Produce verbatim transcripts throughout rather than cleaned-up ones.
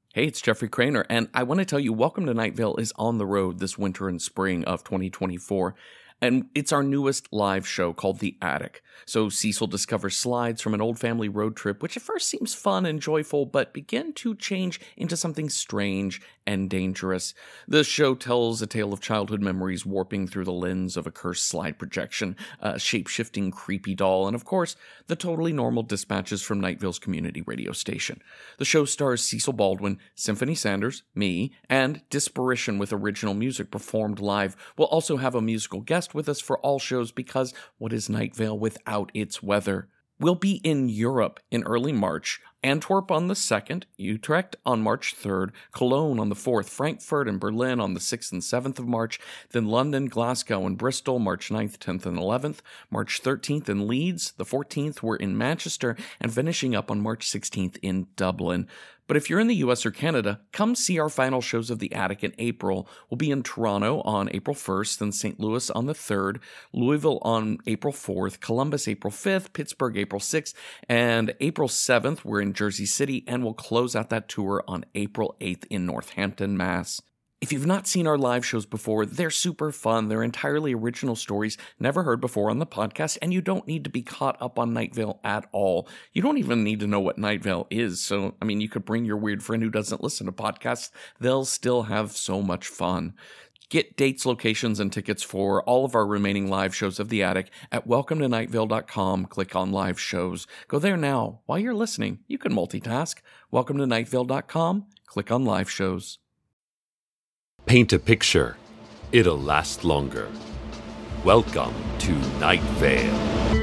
Hey, it's Jeffrey Craner, and I want to tell you, Welcome to Night Vale is on the road this winter and spring of twenty twenty-four, and it's our newest live show called The Attic. So Cecil discovers slides from an old family road trip, which at first seems fun and joyful, but begin to change into something strange and dangerous. The show tells a tale of childhood memories warping through the lens of a cursed slide projection, a shape-shifting creepy doll, and of course, the totally normal dispatches from Night Vale's community radio station. The show stars Cecil Baldwin, Symphony Sanders, me, and Disparition with original music performed live. We'll also have a musical guest with us for all shows because what is Night Vale without its weather? We'll be in Europe in early March, Antwerp on the second, Utrecht on March third, Cologne on the fourth, Frankfurt and Berlin on the sixth and seventh of March, then London, Glasgow, and Bristol March ninth, tenth, and eleventh, March thirteenth in Leeds, the fourteenth we're in Manchester, and finishing up on March sixteenth in Dublin. But if you're in the U S or Canada, come see our final shows of The Attic in April. We'll be in Toronto on April first, then Saint Louis on the third, Louisville on April fourth, Columbus April fifth, Pittsburgh April sixth, and April seventh we're in Jersey City, and we'll close out that tour on April eighth in Northampton, Mass. If you've not seen our live shows before, they're super fun. They're entirely original stories never heard before on the podcast, and you don't need to be caught up on Night Vale at all. You don't even need to know what Night Vale is. So, I mean, you could bring your weird friend who doesn't listen to podcasts. They'll still have so much fun. Get dates, locations, and tickets for all of our remaining live shows of The Attic at welcome to night vale dot com. Click on live shows. Go there now. While you're listening, you can multitask. welcome to night vale dot com. Click on live shows. Paint a picture. It'll last longer. Welcome to Night Vale.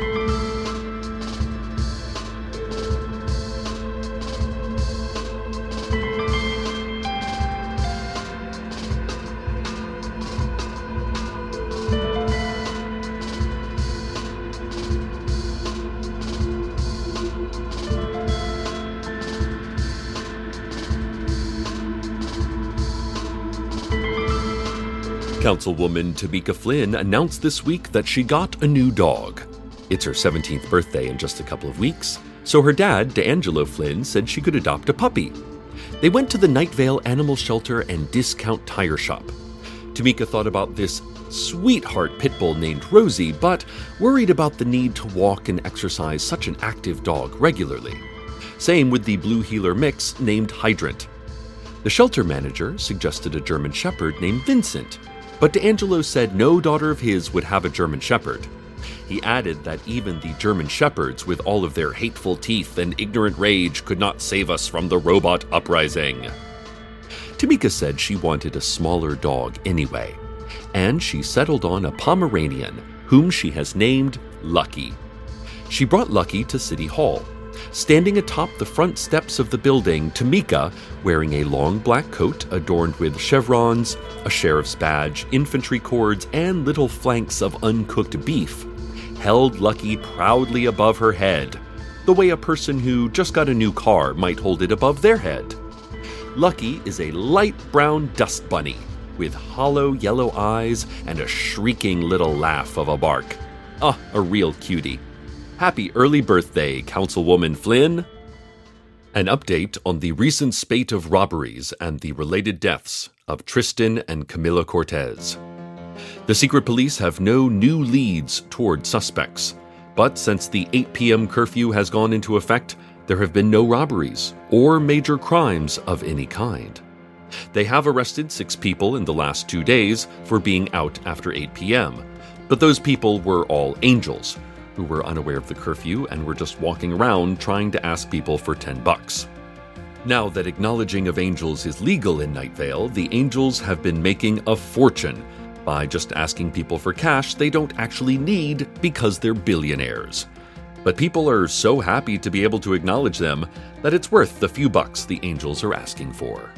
Councilwoman Tamika Flynn announced this week that she got a new dog. It's her seventeenth birthday in just a couple of weeks, so her dad, D'Angelo Flynn, said she could adopt a puppy. They went to the Night Vale Animal Shelter and Discount Tire Shop. Tamika thought about this sweetheart pit bull named Rosie, but worried about the need to walk and exercise such an active dog regularly. Same with the Blue Heeler mix named Hydrant. The shelter manager suggested a German Shepherd named Vincent, but D'Angelo said no daughter of his would have a German Shepherd. He added that even the German Shepherds, with all of their hateful teeth and ignorant rage, could not save us from the robot uprising. Tamika said she wanted a smaller dog anyway, and she settled on a Pomeranian, whom she has named Lucky. She brought Lucky to City Hall. Standing atop the front steps of the building, Tamika, wearing a long black coat adorned with chevrons, a sheriff's badge, infantry cords, and little flanks of uncooked beef, held Lucky proudly above her head, the way a person who just got a new car might hold it above their head. Lucky is a light brown dust bunny with hollow yellow eyes and a shrieking little laugh of a bark. Ah, a real cutie. Happy early birthday, Councilwoman Flynn. An update on the recent spate of robberies and the related deaths of Tristan and Camila Cortez. The secret police have no new leads toward suspects, but since the eight p.m. curfew has gone into effect, there have been no robberies or major crimes of any kind. They have arrested six people in the last two days for being out after eight p.m., but those people were all angels, who were unaware of the curfew and were just walking around trying to ask people for ten bucks. Now that acknowledging of angels is legal in Night Vale, the angels have been making a fortune by just asking people for cash they don't actually need because they're billionaires. But people are so happy to be able to acknowledge them that it's worth the few bucks the angels are asking for.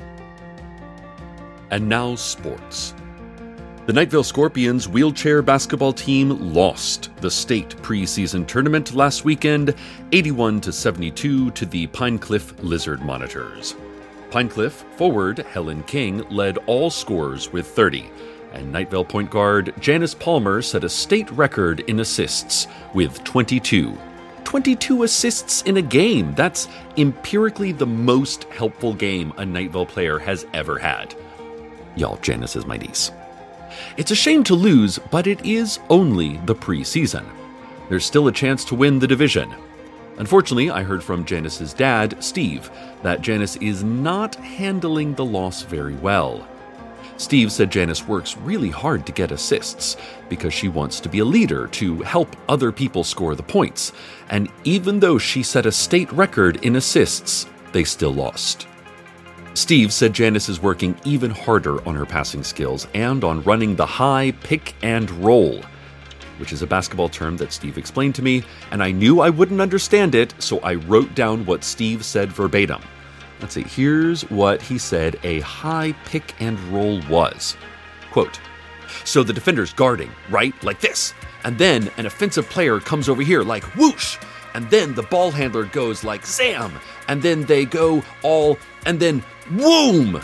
And now sports. The Night Vale Scorpions wheelchair basketball team lost the state preseason tournament last weekend, eighty-one to seventy-two to the Pinecliff Lizard Monitors. Pinecliff forward Helen King led all scorers with thirty, and Night Vale point guard Janice Palmer set a state record in assists with twenty-two. twenty-two assists in a game. That's empirically the most helpful game a Night Vale player has ever had. Y'all, Janice is my niece. It's a shame to lose, but it is only the preseason. There's still a chance to win the division. Unfortunately, I heard from Janice's dad, Steve, that Janice is not handling the loss very well. Steve said Janice works really hard to get assists because she wants to be a leader to help other people score the points, and even though she set a state record in assists, they still lost. Steve said Janice is working even harder on her passing skills and on running the high pick and roll, which is a basketball term that Steve explained to me, and I knew I wouldn't understand it, so I wrote down what Steve said verbatim. Let's see, here's what he said a high pick and roll was. Quote, so the defender's guarding, right, like this, and then an offensive player comes over here like whoosh, and then the ball handler goes like zam, and then they go all, and then whoom!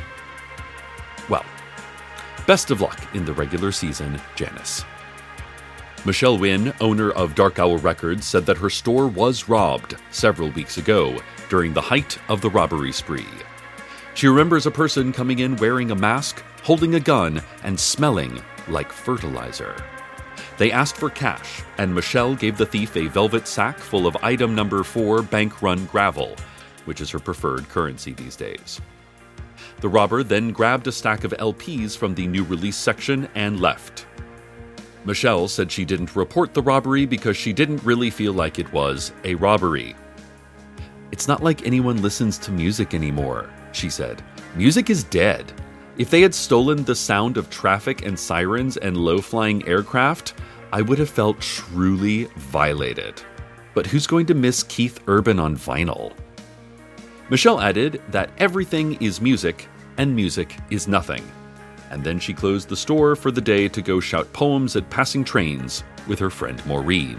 Well, best of luck in the regular season, Janice. Michelle Wynn, owner of Dark Owl Records, said that her store was robbed several weeks ago during the height of the robbery spree. She remembers a person coming in wearing a mask, holding a gun, and smelling like fertilizer. They asked for cash, and Michelle gave the thief a velvet sack full of item number four bank run gravel, which is her preferred currency these days. The robber then grabbed a stack of L Ps from the new release section and left. Michelle said she didn't report the robbery because she didn't really feel like it was a robbery. It's not like anyone listens to music anymore, she said. Music is dead. If they had stolen the sound of traffic and sirens and low-flying aircraft, I would have felt truly violated. But who's going to miss Keith Urban on vinyl? Michelle added that everything is music and music is nothing. And then she closed the store for the day to go shout poems at passing trains with her friend Maureen.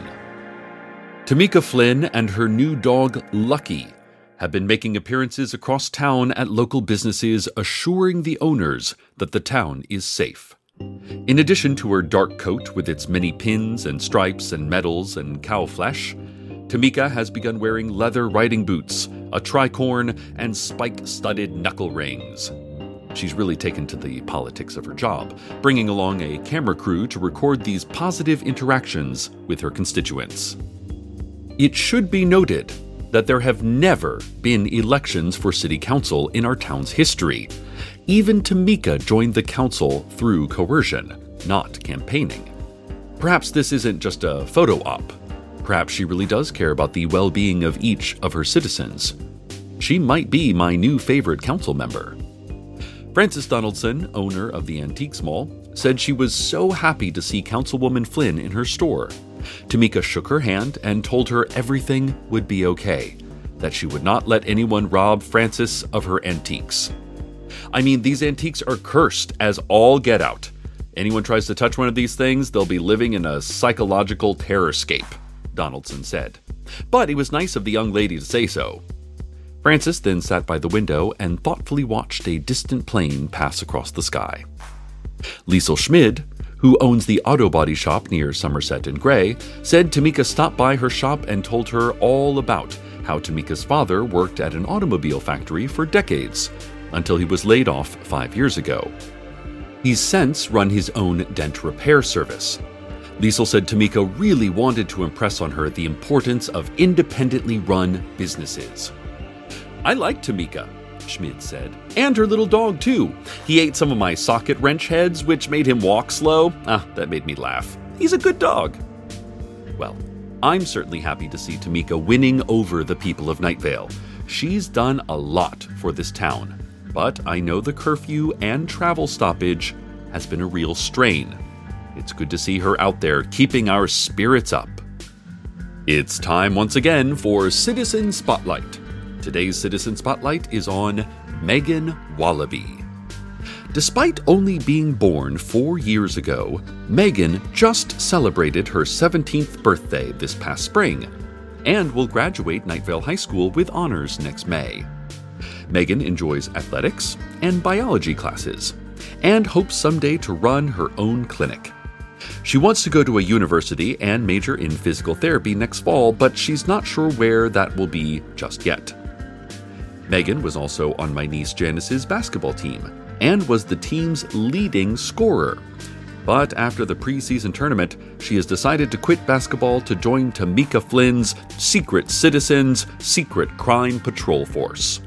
Tamika Flynn and her new dog, Lucky, have been making appearances across town at local businesses, assuring the owners that the town is safe. In addition to her dark coat with its many pins and stripes and medals and cow flesh, Tamika has begun wearing leather riding boots, a tricorn, and spike-studded knuckle rings. She's really taken to the politics of her job, bringing along a camera crew to record these positive interactions with her constituents. It should be noted that there have never been elections for city council in our town's history. Even Tamika joined the council through coercion, not campaigning. Perhaps this isn't just a photo op. Perhaps she really does care about the well-being of each of her citizens. She might be my new favorite council member. Frances Donaldson, owner of the Antiques Mall, said she was so happy to see Councilwoman Flynn in her store. Tamika shook her hand and told her everything would be okay, that she would not let anyone rob Frances of her antiques. I mean, these antiques are cursed as all get out. Anyone tries to touch one of these things, they'll be living in a psychological terrorscape, Donaldson said. But it was nice of the young lady to say so. Frances then sat by the window and thoughtfully watched a distant plane pass across the sky. Liesl Schmid, who owns the auto body shop near Somerset and Gray, said Tamika stopped by her shop and told her all about how Tamika's father worked at an automobile factory for decades, until he was laid off five years ago. He's since run his own dent repair service. Liesl said Tamika really wanted to impress on her the importance of independently run businesses. I like Tamika, Schmid said, and her little dog too. He ate some of my socket wrench heads, which made him walk slow. Ah, that made me laugh. He's a good dog. Well, I'm certainly happy to see Tamika winning over the people of Night Vale. She's done a lot for this town, but I know the curfew and travel stoppage has been a real strain. It's good to see her out there keeping our spirits up. It's time once again for Citizen Spotlight. Today's Citizen Spotlight is on Megan Wallaby. Despite only being born four years ago, Megan just celebrated her seventeenth birthday this past spring and will graduate Night Vale High School with honors next May. Megan enjoys athletics and biology classes and hopes someday to run her own clinic. She wants to go to a university and major in physical therapy next fall, but she's not sure where that will be just yet. Megan was also on my niece Janice's basketball team and was the team's leading scorer. But after the preseason tournament, she has decided to quit basketball to join Tamika Flynn's Secret Citizens Secret Crime Patrol Force.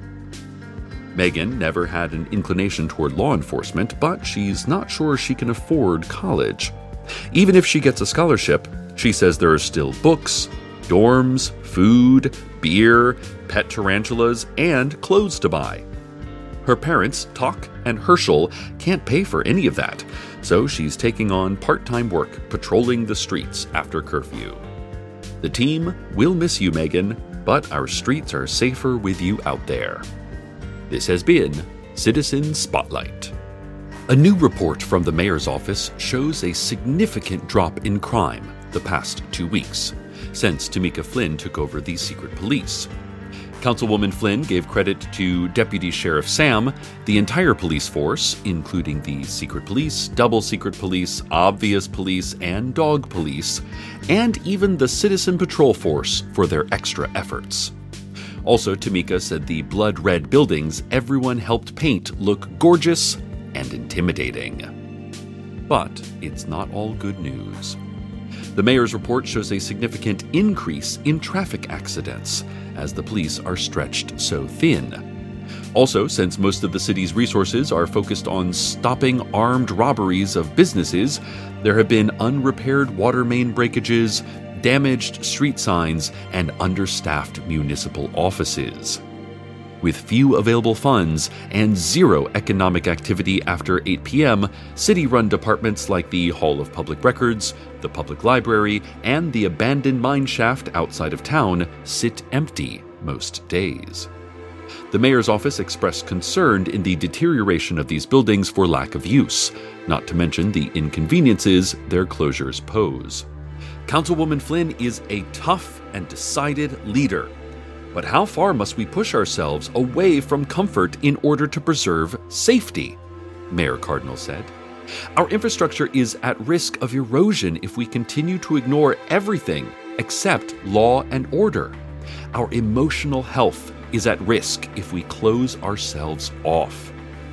Megan never had an inclination toward law enforcement, but she's not sure she can afford college. Even if she gets a scholarship, she says there are still books, dorms, food, beer, pet tarantulas, and clothes to buy. Her parents, Tuck and Herschel, can't pay for any of that, so she's taking on part-time work patrolling the streets after curfew. The team will miss you, Megan, but our streets are safer with you out there. This has been Citizen Spotlight. A new report from the mayor's office shows a significant drop in crime the past two weeks, since Tamika Flynn took over the secret police. Councilwoman Flynn gave credit to Deputy Sheriff Sam, the entire police force, including the secret police, double secret police, obvious police, and dog police, and even the citizen patrol force for their extra efforts. Also, Tamika said the blood-red buildings everyone helped paint look gorgeous and intimidating. But it's not all good news. The mayor's report shows a significant increase in traffic accidents, as the police are stretched so thin. Also, since most of the city's resources are focused on stopping armed robberies of businesses, there have been unrepaired water main breakages, damaged street signs, and understaffed municipal offices. With few available funds and zero economic activity after eight p.m., city-run departments like the Hall of Public Records, the Public Library, and the abandoned mine shaft outside of town sit empty most days. The mayor's office expressed concern in the deterioration of these buildings for lack of use, not to mention the inconveniences their closures pose. Councilwoman Flynn is a tough and decided leader. But how far must we push ourselves away from comfort in order to preserve safety? Mayor Cardinal said. Our infrastructure is at risk of erosion if we continue to ignore everything except law and order. Our emotional health is at risk if we close ourselves off.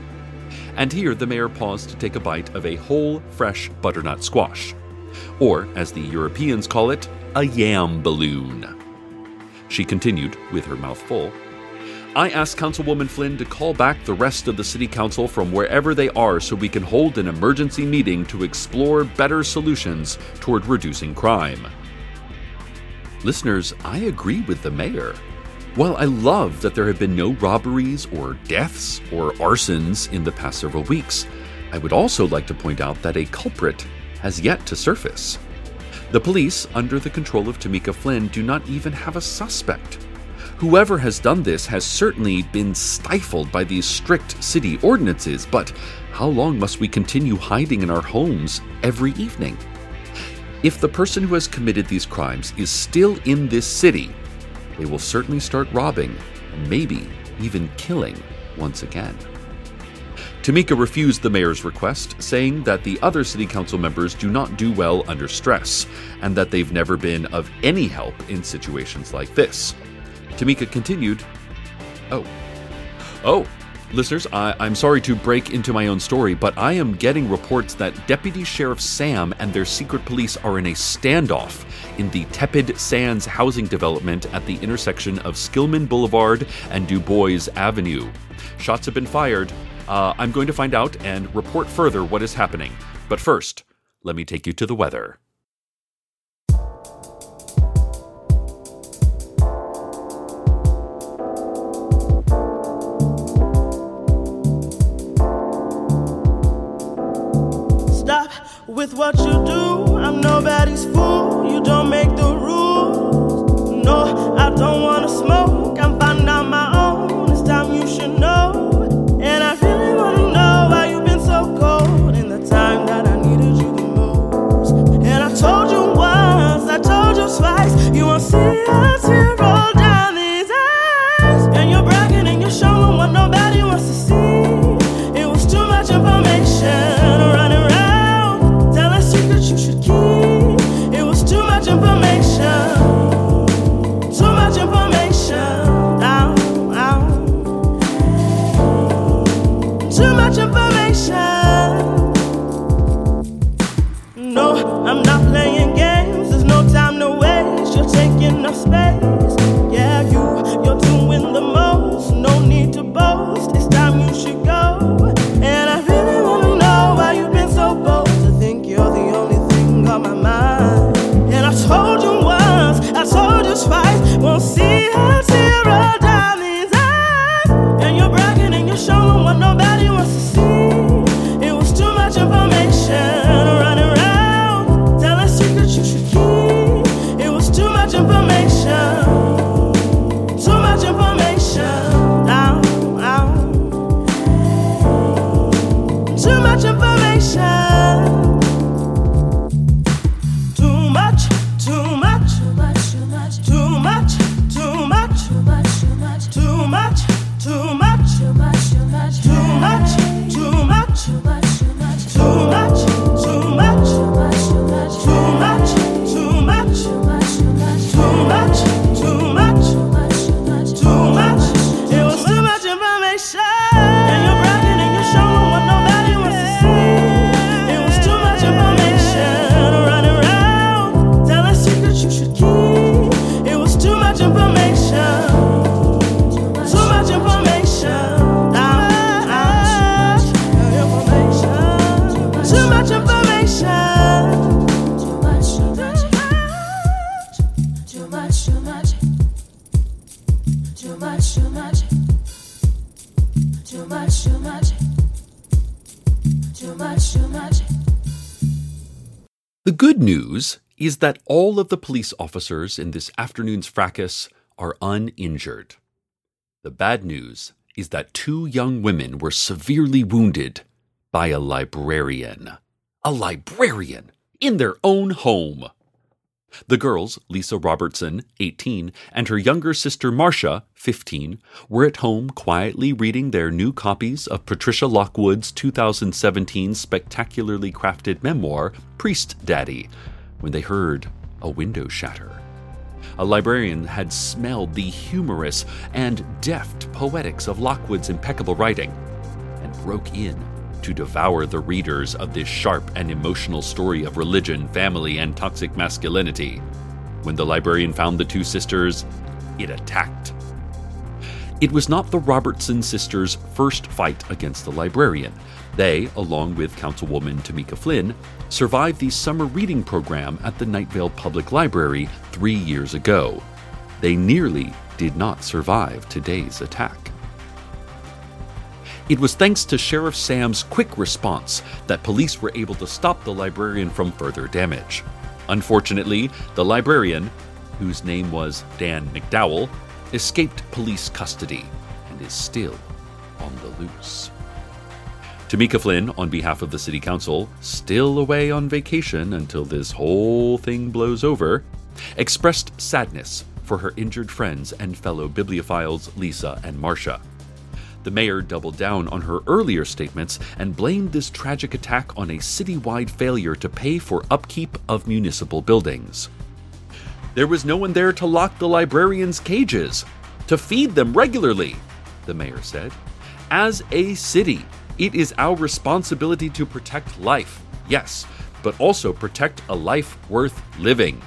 And here the mayor paused to take a bite of a whole, fresh butternut squash. Or, as the Europeans call it, a yam balloon. She continued, with her mouth full, I asked Councilwoman Flynn to call back the rest of the City Council from wherever they are so we can hold an emergency meeting to explore better solutions toward reducing crime. Listeners, I agree with the mayor. While I love that there have been no robberies or deaths or arsons in the past several weeks, I would also like to point out that a culprit has yet to surface. The police, under the control of Tamika Flynn, do not even have a suspect. Whoever has done this has certainly been stifled by these strict city ordinances, but how long must we continue hiding in our homes every evening? If the person who has committed these crimes is still in this city, they will certainly start robbing, and maybe even killing once again. Tamika refused the mayor's request, saying that the other city council members do not do well under stress, and that they've never been of any help in situations like this. Tamika continued, Oh. Oh, listeners, I, I'm sorry to break into my own story, but I am getting reports that Deputy Sheriff Sam and their secret police are in a standoff in the Tepid Sands housing development at the intersection of Skillman Boulevard and Du Bois Avenue. Shots have been fired. Uh, I'm going to find out and report further what is happening. But first, let me take you to the weather. Stop with what you do. I'm nobody's fool. You don't make the rules. No, I don't want to smoke. I'm finding out my own. It's time you should know. And I really want to know why you've been so cold in the time that I needed you the most. And I told you once, I told you twice, you won't see a tear roll down these eyes. And you're bragging and you're showing what nobody wants to see. It was too much information running around, telling secrets you should enough space. Yeah, you, you're doing the most. No need to boast. It's time you should go. And I really wanna know why you've been so bold to think you're the only thing on my mind. And I told you once, I told you twice, won't see a tear roll down these eyes. And you're bragging and you're showing what nobody wants to see. It was too much information running around, telling secrets you should keep. It was too much information, too much information. Ow, ow. Too much information. Too much, too much, too much, too much, too much, too much, too much, too much, too much, too much, too much, too much, too much, too much, too much, too much, too much, too much, too much, too much. It was too much information. And you're bragging and you're showing what nobody wants to see. It was too much information running around, telling secrets you should keep. It was too much information. Too much information. Ah, ah, information. Too much information. Too much, too much. Too much, too much. Too much, too much. Too much, too much. Too much, too much. The good news is that all of the police officers in this afternoon's fracas are uninjured. The bad news is that two young women were severely wounded by a librarian. A librarian in their own home. The girls, Lisa Robertson, eighteen, and her younger sister Marcia, fifteen, were at home quietly reading their new copies of Patricia Lockwood's two thousand seventeen spectacularly crafted memoir, Priest Daddy, when they heard a window shatter. A librarian had smelled the humorous and deft poetics of Lockwood's impeccable writing and broke in to devour the readers of this sharp and emotional story of religion, family, and toxic masculinity. When the librarian found the two sisters, it attacked. It was not the Robertson sisters' first fight against the librarian. They, along with Councilwoman Tamika Flynn, survived the summer reading program at the Night Vale Public Library three years ago. They nearly did not survive today's attack. It was thanks to Sheriff Sam's quick response that police were able to stop the librarian from further damage. Unfortunately, the librarian, whose name was Dan McDowell, escaped police custody and is still on the loose. Tamika Flynn, on behalf of the City Council, still away on vacation until this whole thing blows over, expressed sadness for her injured friends and fellow bibliophiles Lisa and Marcia. The mayor doubled down on her earlier statements and blamed this tragic attack on a citywide failure to pay for upkeep of municipal buildings. There was no one there to lock the librarians' cages, to feed them regularly, the mayor said. As a city, it is our responsibility to protect life, yes, but also protect a life worth living.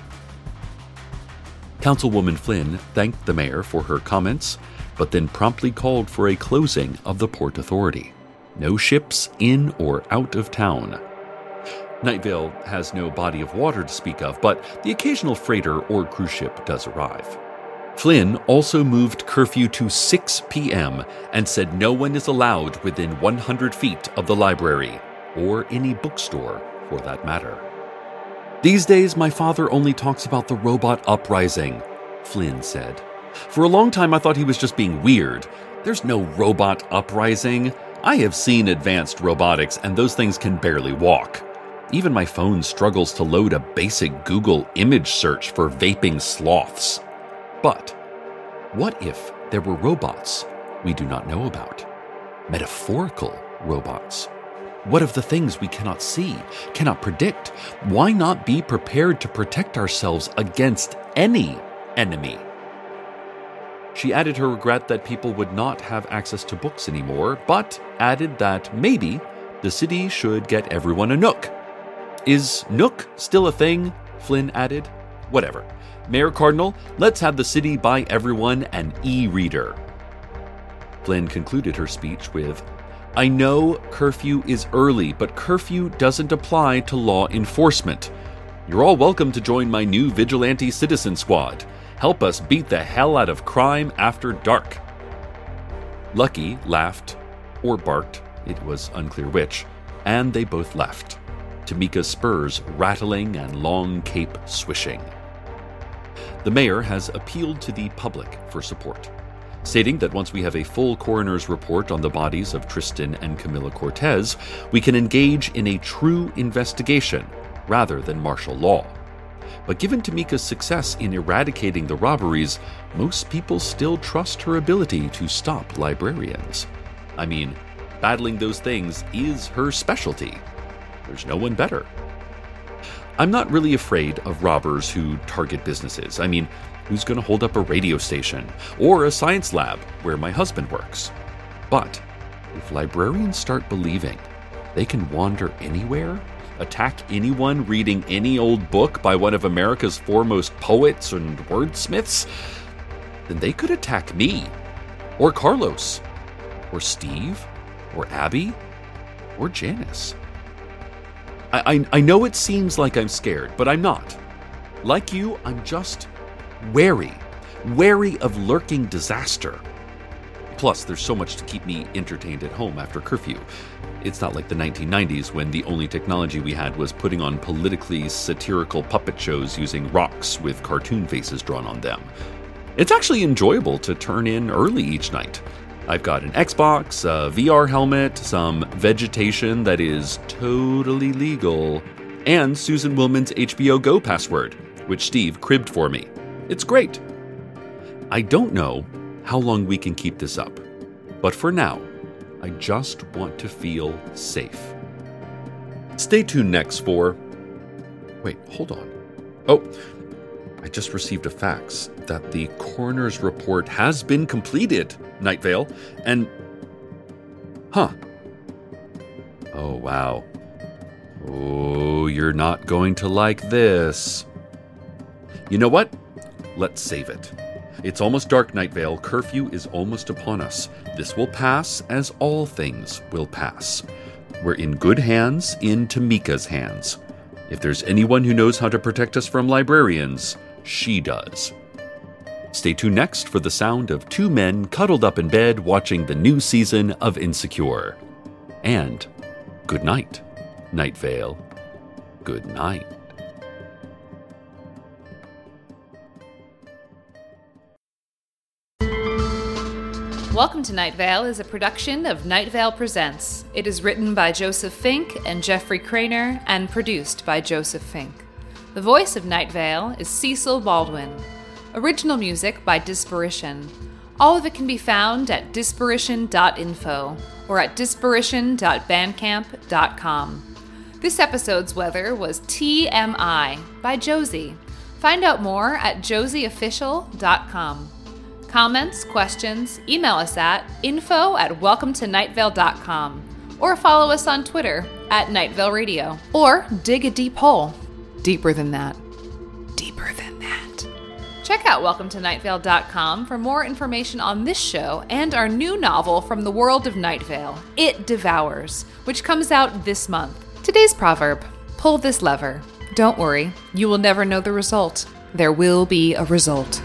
Councilwoman Flynn thanked the mayor for her comments, but then promptly called for a closing of the Port Authority. No ships in or out of town. Night Vale has no body of water to speak of, but the occasional freighter or cruise ship does arrive. Flynn also moved curfew to six p.m. and said no one is allowed within one hundred feet of the library, or any bookstore for that matter. These days, my father only talks about the robot uprising, Flynn said. For a long time, I thought he was just being weird. There's no robot uprising. I have seen advanced robotics, and those things can barely walk. Even my phone struggles to load a basic Google image search for vaping sloths. But what if there were robots we do not know about? Metaphorical robots. What of the things we cannot see, cannot predict? Why not be prepared to protect ourselves against any enemy? She added her regret that people would not have access to books anymore, but added that maybe the city should get everyone a Nook. Is Nook still a thing? Flynn added. Whatever. Mayor Cardinal, let's have the city buy everyone an e-reader. Flynn concluded her speech with, I know curfew is early, but curfew doesn't apply to law enforcement. You're all welcome to join my new vigilante citizen squad. Help us beat the hell out of crime after dark. Lucky laughed, or barked, it was unclear which, and they both left, Tamika's spurs rattling and long cape swishing. The mayor has appealed to the public for support, stating that once we have a full coroner's report on the bodies of Tristan and Camila Cortez, we can engage in a true investigation rather than martial law. But given Tamika's success in eradicating the robberies, most people still trust her ability to stop librarians. I mean, battling those things is her specialty. There's no one better. I'm not really afraid of robbers who target businesses. I mean, who's going to hold up a radio station or a science lab where my husband works? But if librarians start believing they can wander anywhere, attack anyone reading any old book by one of America's foremost poets and wordsmiths, then they could attack me, or Carlos, or Steve, or Abby, or Janice. I, I, I know it seems like I'm scared, but I'm not. Like you, I'm just wary, wary of lurking disaster. Plus, there's so much to keep me entertained at home after curfew. It's not like the nineteen nineties when the only technology we had was putting on politically satirical puppet shows using rocks with cartoon faces drawn on them. It's actually enjoyable to turn in early each night. I've got an Xbox, a V R helmet, some vegetation that is totally legal, and Susan Willman's H B O Go password, which Steve cribbed for me. It's great. I don't know how long we can keep this up, but for now, I just want to feel safe. Stay tuned next for... Wait, hold on. Oh, I just received a fax that the coroner's report has been completed, Night Vale, and... Huh. Oh, wow. Oh, you're not going to like this. You know what? Let's save it. It's almost dark, Night Vale. Curfew is almost upon us. This will pass, as all things will pass. We're in good hands, in Tamika's hands. If there's anyone who knows how to protect us from librarians, she does. Stay tuned next for the sound of two men cuddled up in bed watching the new season of Insecure. And good night, Night Vale. Good night. Welcome to Night Vale is a production of Night Vale Presents. It is written by Joseph Fink and Jeffrey Craner and produced by Joseph Fink. The voice of Night Vale is Cecil Baldwin. Original music by Disparition. All of it can be found at disparition dot info or at disparition dot bandcamp dot com. This episode's weather was T M I by Josie. Find out more at josie official dot com. Comments, questions, email us at info at welcome to night vale dot com or follow us on Twitter at Night Vale Radio. Or dig a deep hole. Deeper than that. Deeper than that. Check out welcome to night vale dot com for more information on this show and our new novel from the world of Night Vale, It Devours, which comes out this month. Today's proverb, pull this lever. Don't worry, you will never know the result. There will be a result.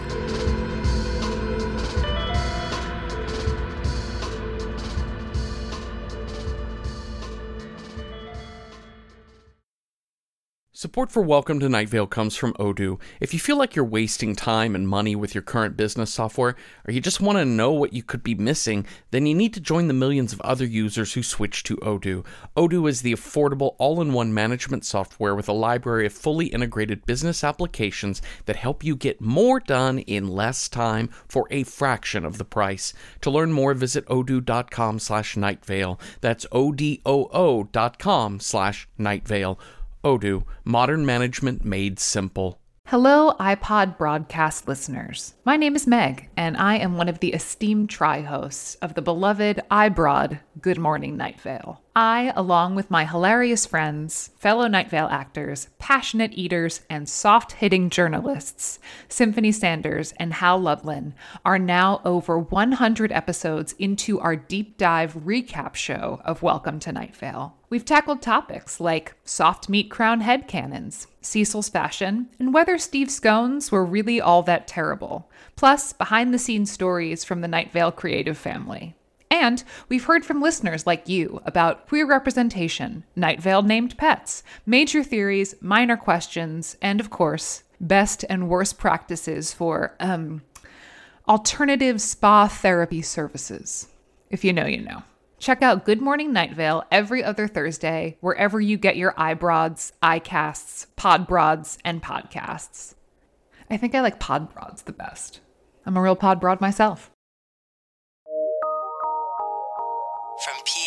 Support for Welcome to Night Vale comes from Odoo. If you feel like you're wasting time and money with your current business software, or you just want to know what you could be missing, then you need to join the millions of other users who switch to Odoo. Odoo is the affordable all-in-one management software with a library of fully integrated business applications that help you get more done in less time for a fraction of the price. To learn more, visit odoo dot com slash night vale. That's O D O O dot com slash night vale. Odoo, modern management made simple. Hello, iPod broadcast listeners. My name is Meg, and I am one of the esteemed tri-hosts of the beloved iBroad Good Morning Night Vale. I, along with my hilarious friends, fellow Night Vale actors, passionate eaters, and soft-hitting journalists, Symphony Sanders and Hal Lublin, are now over one hundred episodes into our deep dive recap show of Welcome to Night Vale. We've tackled topics like soft meat crown headcanons, Cecil's fashion, and whether Steve's scones were really all that terrible, plus behind-the-scenes stories from the Night Vale creative family. And we've heard from listeners like you about queer representation, Night Vale named pets, major theories, minor questions, and of course, best and worst practices for, um, alternative spa therapy services. If you know, you know. Check out Good Morning Night Vale every other Thursday, wherever you get your iBroads, iCasts, Podbroads, and podcasts. I think I like Podbroads the best. I'm a real Podbroad myself. From P